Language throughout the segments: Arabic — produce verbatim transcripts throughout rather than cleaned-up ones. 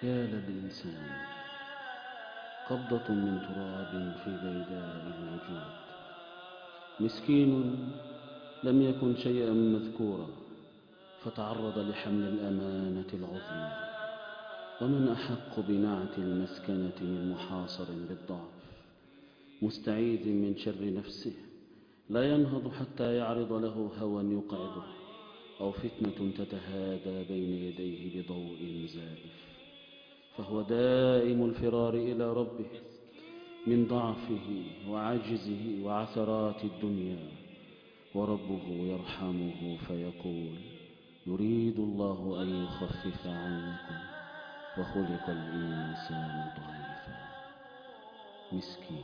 يا للإنسان قبضة من تراب في بيداء الوجود، مسكين لم يكن شيئا مذكورا فتعرض لحمل الأمانة العظمى. ومن أحق بنعت المسكنة من محاصر بالضعف، مستعيذ من شر نفسه، لا ينهض حتى يعرض له هوى يقعده، أو فتنة تتهادى بين يديه بضوء زائف. فهو دائم الفرار إلى ربه من ضعفه وعجزه وعثرات الدنيا، وربه يرحمه فيقول: يريد الله أن يخفف عنكم وخلق الإنسان ضعيفا. مسكين.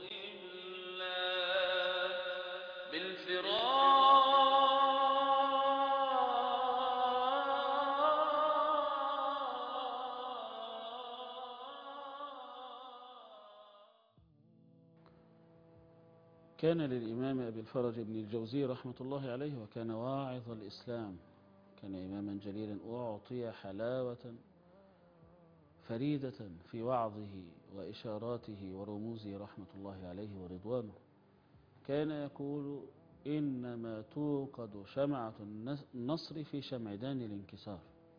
كان للإمام أبي الفرج ابن الجوزي رحمة الله عليه، وكان واعظ الإسلام، كان إماما جليلا أعطي حلاوة فريدة في وعظه وإشاراته ورموزه رحمة الله عليه ورضوانه. كان يقول: إنما توقد شمعة النصر في شمعدان الانكسار.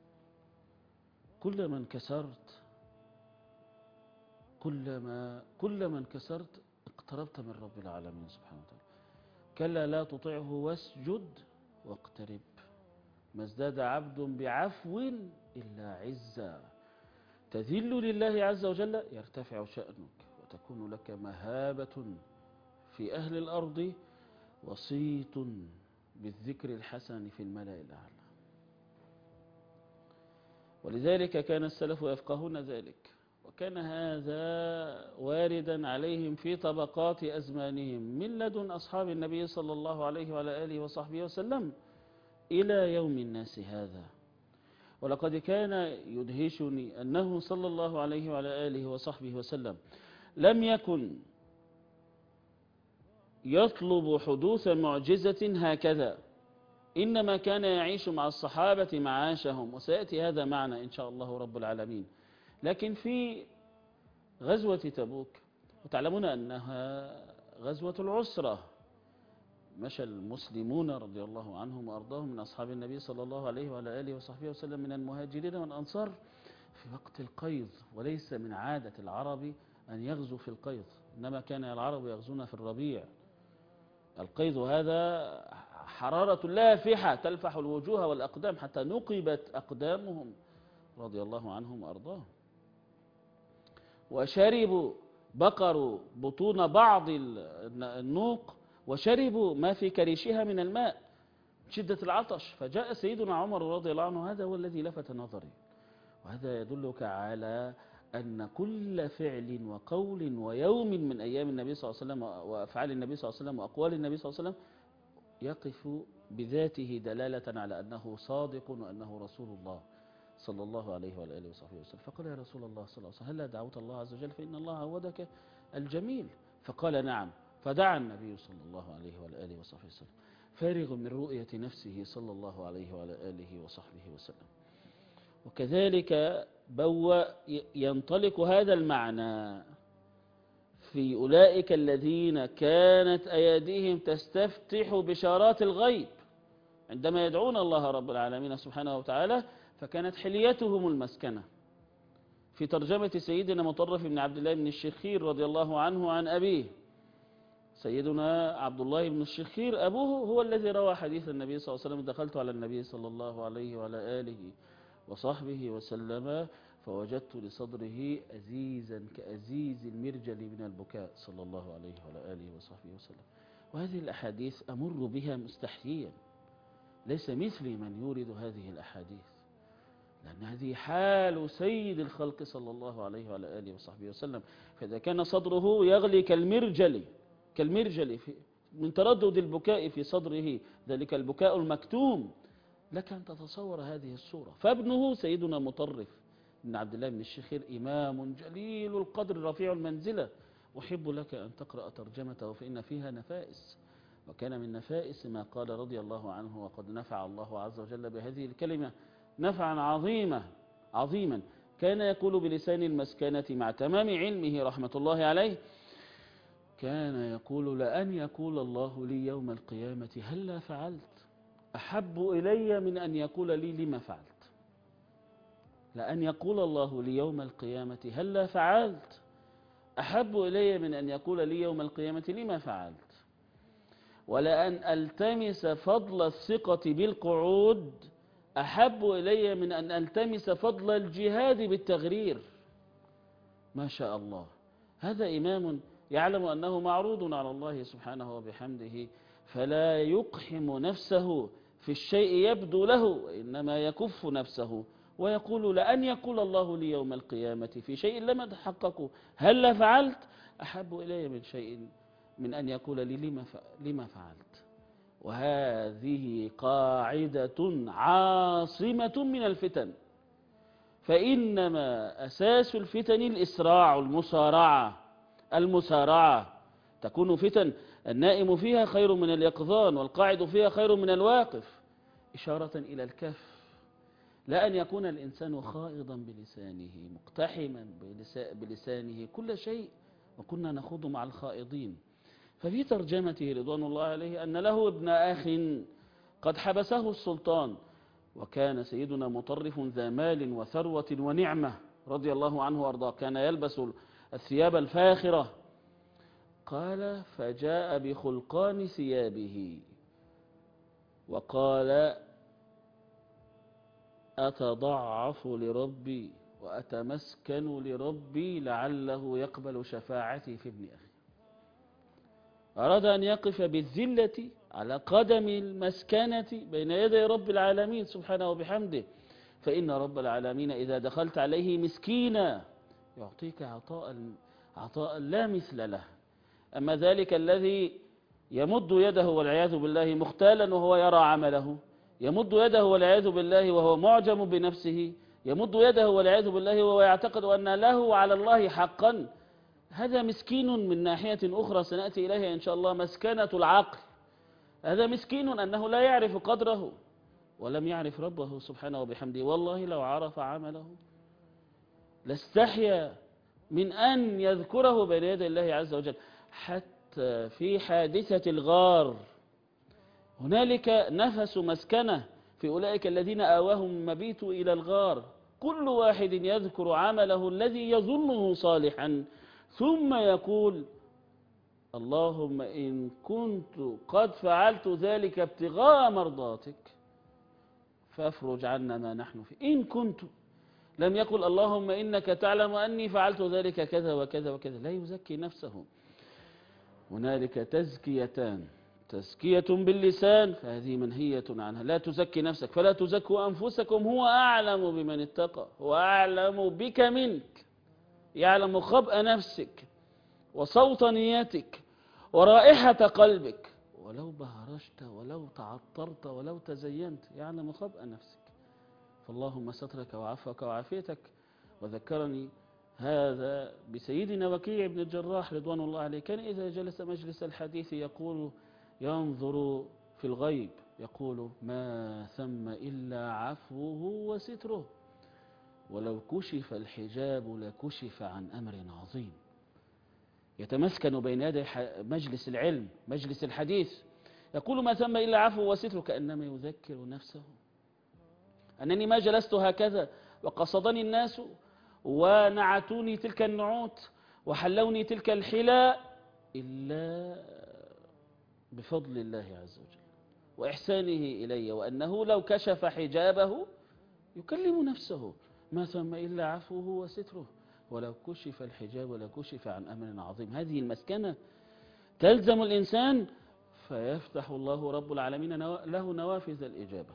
كلما انكسرت كلما كلما انكسرت اقتربت من رب العالمين سبحانه وتعالى. كلا لا تطعه واسجد واقترب، ما ازداد عبد بعفو إلا عزا. تذل لله عز وجل يرتفع شأنك، وتكون لك مهابة في أهل الأرض، وصيت بالذكر الحسن في الملأ الأعلى. ولذلك كان السلف يفقهون ذلك، وكان هذا واردا عليهم في طبقات أزمانهم من لدن أصحاب النبي صلى الله عليه وعلى آله وصحبه وسلم إلى يوم الناس هذا. ولقد كان يدهشني أنه صلى الله عليه وعلى آله وصحبه وسلم لم يكن يطلب حدوث معجزة هكذا، إنما كان يعيش مع الصحابة معاشهم، وسيأتي هذا معنا إن شاء الله رب العالمين. لكن في غزوة تبوك، وتعلمون أنها غزوة العسرة، مشى المسلمون رضي الله عنهم وأرضاهم من أصحاب النبي صلى الله عليه وعلى آله وصحبه وسلم من المهاجرين والأنصار في وقت القيظ، وليس من عادة العرب أن يغزو في القيظ، إنما كان العرب يغزون في الربيع. القيظ هذا حرارة لافحة تلفح الوجوه والأقدام حتى نقبت أقدامهم رضي الله عنهم وأرضاهم. وشربوا بقروا بطون بعض النوق، وشربوا ما في كريشها من الماء شدة العطش. فجاء سيدنا عمر رضي الله عنه، هذا هو الذي لفت نظري. وهذا يدلك على أن كل فعل وقول ويوم من أيام النبي صلى الله عليه وسلم وأفعال النبي صلى الله عليه وسلم وأقوال النبي صلى الله عليه وسلم يقف بذاته دلالة على أنه صادق وأنه رسول الله صلى الله عليه وآله وصحبه وسلم. فقال: يا رسول الله صلى الله عليه وسلم، هل دعوت الله عز وجل فإن الله عودك الجميل؟ فقال: نعم. فدعا النبي صلى الله عليه وآله وصحبه وسلم فارغ من رؤية نفسه صلى الله عليه وآله وصحبه وسلم. وكذلك بو ينطلق هذا المعنى في أولئك الذين كانت أيديهم تستفتح بشارات الغيب عندما يدعون الله رب العالمين سبحانه وتعالى، فكانت حليتهم المسكنة. في ترجمة سيدنا مطرف بن عبد الله بن الشخير رضي الله عنه عن أبيه، سيدنا عبد الله بن الشخير أبوه هو الذي روى حديث النبي صلى الله عليه وسلم: دخلت على النبي صلى الله عليه وعلى آله وصحبه وسلم فوجدت لصدره أزيزا كأزيز المرجل من البكاء صلى الله عليه وعلى آله وصحبه وسلم. وهذه الأحاديث أمر بها مستحييا، ليس مثلي من يورد هذه الأحاديث، لأن هذه حال سيد الخلق صلى الله عليه وعلى آله وصحبه وسلم. فإذا كان صدره يغلي كالمرجل كالمرجل من تردد البكاء في صدره، ذلك البكاء المكتوم، لك أن تتصور هذه الصورة. فابنه سيدنا مطرف بن عبد الله بن الشخير إمام جليل القدر رفيع المنزلة، أحب لك أن تقرأ ترجمته فإن فيها نفائس. وكان من نفائس ما قال رضي الله عنه: وقد نفع الله عز وجل بهذه الكلمة نفعا عظيما عظيما كان يقول بلسان المسكنة مع تمام علمه رحمة الله عليه، كان يقول: لأن يقول الله لي يوم القيامة هلا فعلت أحب إلي من أن يقول لي لما فعلت. لأن يقول الله لي يوم القيامة هلا فعلت أحب إلي من أن يقول لي يوم القيامة لما فعلت. ولأن ألتمس فضل الثقة بالقعود أحب إلي من أن ألتمس فضل الجهاد بالتغرير. ما شاء الله، هذا إمام يعلم أنه معروض على الله سبحانه وبحمده، فلا يقحم نفسه في الشيء يبدو له، وإنما يكف نفسه ويقول: لأن يقول الله لي يوم القيامة في شيء لم أتحققه هل فعلت أحب إلي من شيء من أن يقول لي لما لما فعلت. وهذه قاعدة عاصمة من الفتن، فإنما أساس الفتن الإسراع، المسارعة المسارعة تكون فتن النائم فيها خير من اليقظان، والقاعد فيها خير من الواقف، إشارة إلى الكف. لا أن يكون الإنسان خائضا بلسانه مقتحما بلسانه كل شيء، وكنا نخوض مع الخائضين. ففي ترجمته رضوان الله عليه أن له ابن أخ قد حبسه السلطان، وكان سيدنا مطرف ذا مال وثروة ونعمة رضي الله عنه وارضاه، كان يلبس الثياب الفاخرة. قال: فجاء بخلقان ثيابه وقال: أتضعف لربي وأتمسكن لربي لعله يقبل شفاعتي في ابن أخي. أراد أن يقف بالذلة على قدم المسكنة بين يدي رب العالمين سبحانه وبحمده، فإن رب العالمين إذا دخلت عليه مسكينا يعطيك عطاء عطاء لا مثل له. أما ذلك الذي يمد يده والعياذ بالله مختالا وهو يرى عمله، يمد يده والعياذ بالله وهو معجم بنفسه، يمد يده والعياذ بالله وهو يعتقد أن له على الله حقا، هذا مسكين من ناحية أخرى سنأتي إليها إن شاء الله، مسكنة العقل. هذا مسكين أنه لا يعرف قدره ولم يعرف ربه سبحانه وبحمده. والله لو عرف عمله لاستحيا من أن يذكره بين يدي الله عز وجل. حتى في حادثة الغار هنالك نفس مسكنة في أولئك الذين آواهم المبيت إلى الغار، كل واحد يذكر عمله الذي يظنه صالحا ثم يقول: اللهم إن كنت قد فعلت ذلك ابتغاء مرضاتك فافرج عنا ما نحن فيه. إن كنت، لم يقل اللهم إنك تعلم أني فعلت ذلك كذا وكذا وكذا، لا يزكي نفسه. هنالك تزكيتان: تزكية باللسان فهذه منهية عنها، لا تزكي نفسك، فلا تزكوا أنفسكم هو أعلم بمن اتقى، هو أعلم بك منك، يعلم خبأ نفسك وصوت نيتك ورائحة قلبك، ولو بهرجت ولو تعطرت ولو تزينت يعلم خبأ نفسك. فاللهم سترك وعفوك وعافيتك. وذكرني هذا بسيدنا وكيع بن الجراح رضوان الله عليه، كان إذا جلس مجلس الحديث يقول، ينظر في الغيب يقول: ما ثم إلا عفوه وستره، ولو كشف الحجاب لكشف عن أمر عظيم. يتمسكن بين يدي مجلس العلم مجلس الحديث يقول: ما ثم إلا عفو وستر، كأنما يذكر نفسه أنني ما جلست هكذا وقصدني الناس ونعتوني تلك النعوت وحلوني تلك الحلا إلا بفضل الله عز وجل وإحسانه إلي، وأنه لو كشف حجابه يكلم نفسه: ما ثم إلا عفوه وستره، ولو كشف الحجاب لكشف عن أمر عظيم. هذه المسكنة تلزم الإنسان فيفتح الله رب العالمين له نوافذ الإجابة.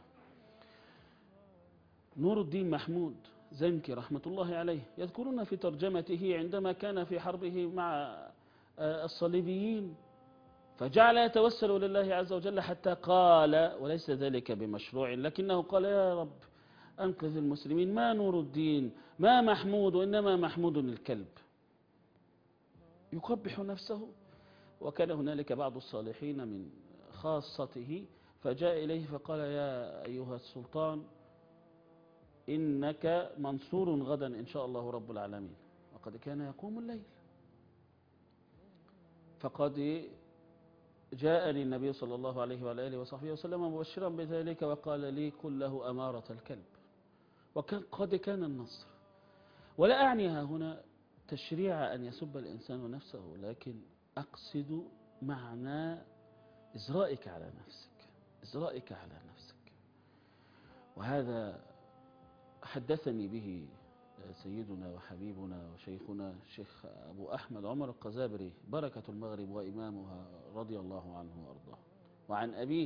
نور الدين محمود زنكي رحمة الله عليه يذكرون في ترجمته عندما كان في حربه مع الصليبيين فجعل يتوسل لله عز وجل حتى قال، وليس ذلك بمشروع، لكنه قال: يا رب أنقذ المسلمين، ما نور الدين ما محمود إنما محمود الكلب. يقبح نفسه. وكان هنالك بعض الصالحين من خاصته فجاء إليه فقال: يا أيها السلطان، إنك منصور غدا إن شاء الله رب العالمين. وقد كان يقوم الليل. فقد جاءني النبي صلى الله عليه وعلى آله وصحبه وسلم مبشرا بذلك وقال لي قل له أمارة الكلب. وكان قد كان النصر. ولا أعني هنا تشريع أن يسب الإنسان نفسه، لكن أقصد معنى إزرائك على نفسك، إزرائك على نفسك. وهذا حدثني به سيدنا وحبيبنا وشيخنا الشيخ أبو أحمد عمر القزابري بركة المغرب وإمامها رضي الله عنه وأرضاه. وعن أبيه،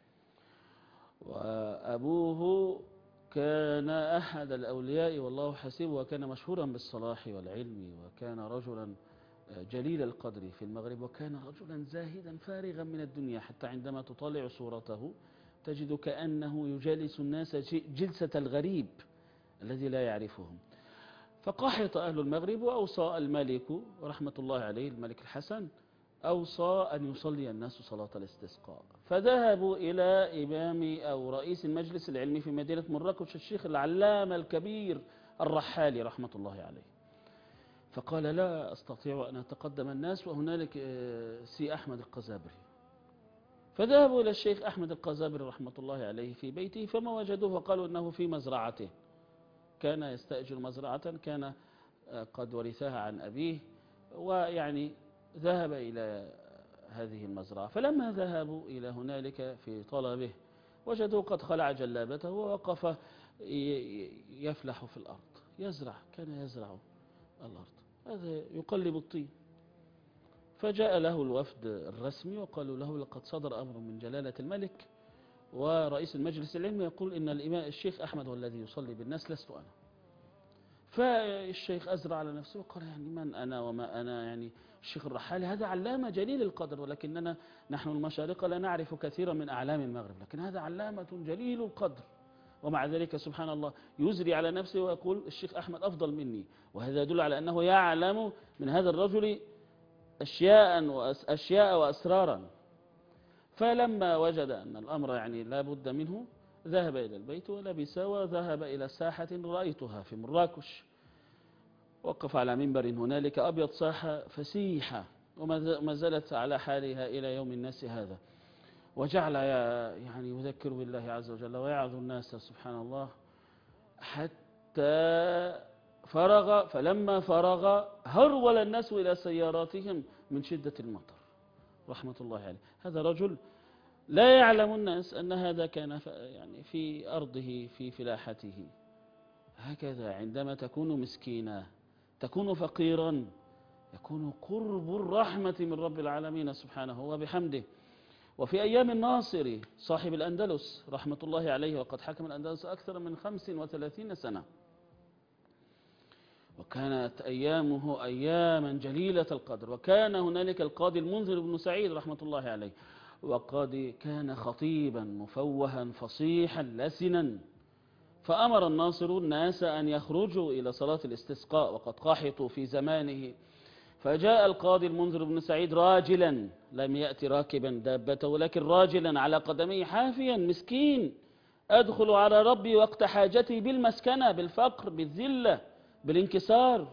وأبوه كان أحد الأولياء والله حسيبه، وكان مشهورا بالصلاح والعلم، وكان رجلا جليل القدر في المغرب، وكان رجلا زاهدا فارغا من الدنيا، حتى عندما تطالع صورته تجد كأنه يجالس الناس جلسة الغريب الذي لا يعرفهم. فقحط أهل المغرب، وأوصى الملك رحمة الله عليه الملك الحسن أوصى أن يصلي الناس صلاة الاستسقاء. فذهبوا إلى إمام أو رئيس المجلس العلمي في مدينة مراكش الشيخ العلامة الكبير الرحالي رحمة الله عليه. فقال لا أستطيع أن أتقدم الناس وهنالك سي أحمد القزابري. فذهبوا إلى الشيخ أحمد القزابري رحمة الله عليه في بيته، فما وجدوه وقالوا أنه في مزرعته، كان يستأجر مزرعة كان قد ورثها عن أبيه، ويعني ذهب إلى هذه المزرعة. فلما ذهبوا إلى هنالك في طلبه وجدوه قد خلع جلابته ووقف يفلح في الأرض، يزرع، كان يزرع الأرض، هذا يقلب الطين. فجاء له الوفد الرسمي وقالوا له لقد صدر أمر من جلالة الملك ورئيس المجلس العلمي يقول إن الإمام الشيخ أحمد هو الذي يصلي بالناس لست أنا. فالشيخ أزرع على نفسه وقال يعني من أنا وما أنا، يعني الشيخ الرحالي هذا علامة جليل القدر، ولكننا نحن المشارقة لا نعرف كثيرا من أعلام المغرب، لكن هذا علامة جليل القدر، ومع ذلك سبحان الله يزري على نفسه ويقول الشيخ أحمد أفضل مني. وهذا يدل على أنه يعلم من هذا الرجل أشياء وأشياء وأسرارا. فلما وجد أن الأمر يعني لا بد منه ذهب إلى البيت ولبس وذهب إلى ساحة رأيتها في مراكش، وقف على منبر هنالك أبيض، ساحة فسيحة وما زالت على حالها إلى يوم الناس هذا، وجعل يعني يذكر بالله عز وجل ويعظ الناس سبحان الله حتى فرغ. فلما فرغ هرول الناس إلى سياراتهم من شدة المطر رحمة الله عليه. هذا رجل لا يعلم الناس أن هذا كان يعني في أرضه في فلاحته. هكذا عندما تكون مسكينا، تكون فقيرا، يكون قرب الرحمة من رب العالمين سبحانه وبحمده. وفي أيام الناصر صاحب الأندلس رحمة الله عليه، وقد حكم الأندلس أكثر من خمس وثلاثين سنة، وكانت أيامه أياما جليلة القدر، وكان هنالك القاضي المنذر بن سعيد رحمة الله عليه، وقد كان خطيبا مفوها فصيحا لسنا. فأمر الناصر الناس أن يخرجوا إلى صلاة الاستسقاء وقد قحطوا في زمانه. فجاء القاضي المنذر بن سعيد راجلا، لم يأتي راكبا دابته ولكن راجلا على قدميه حافيا مسكين، أدخل على ربي وقت حاجتي بالمسكنة بالفقر بالذلة بالانكسار.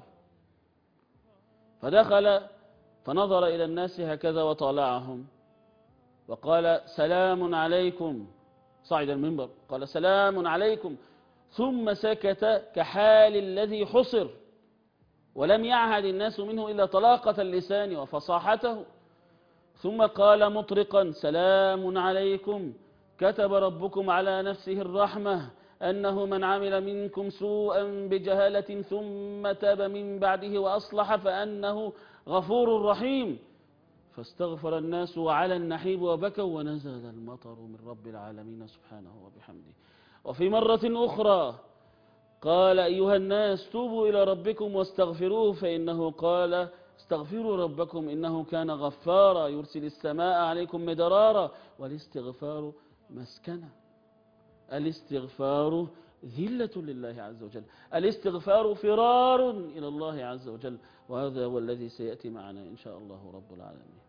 فدخل فنظر إلى الناس هكذا وطالعهم وقال سلام عليكم، صعد المنبر قال سلام عليكم، ثم سكت كحال الذي حصر، ولم يعهد الناس منه إلا طلاقة اللسان وفصاحته. ثم قال مطرقا سلام عليكم، كتب ربكم على نفسه الرحمة أنه من عمل منكم سوءا بجهالة ثم تاب من بعده وأصلح فأنه غفور رحيم. فاستغفر الناس وعلى النحيب وبكوا ونزل المطر من رب العالمين سبحانه وبحمده. وفي مرة أخرى قال أيها الناس توبوا إلى ربكم واستغفروه فإنه قال استغفروا ربكم إنه كان غفارا يرسل السماء عليكم مدرارا. والاستغفار مسكنة، الاستغفار ذلة لله عز وجل، الاستغفار فرار إلى الله عز وجل، وهذا هو الذي سيأتي معنا إن شاء الله رب العالمين.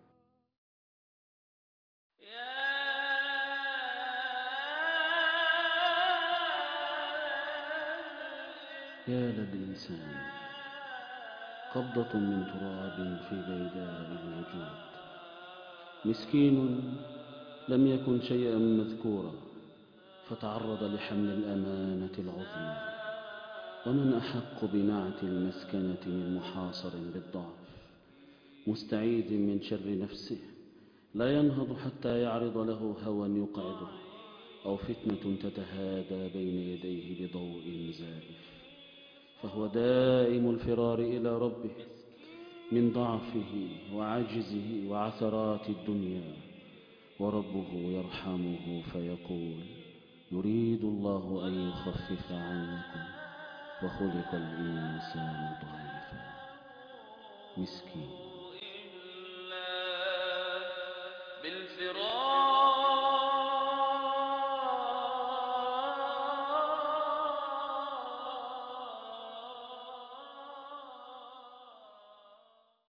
يا للإنسان قبضة من تراب في بيداء الوجود، مسكين لم يكن شيئا مذكورا فتعرض لحمل الأمانة العظمى. ومن أحق بنعت المسكنة من محاصر بالضعف، مستعيذ من شر نفسه، لا ينهض حتى يعرض له هوى يقعده أو فتنة تتهادى بين يديه بضوء زائف، فهو دائم الفرار إلى ربه من ضعفه وعجزه وعثرات الدنيا، وربه يرحمه فيقول: يريد الله أن يخفف عنكم وخلق الإنسان ضعيفا. مسكين. بالفراق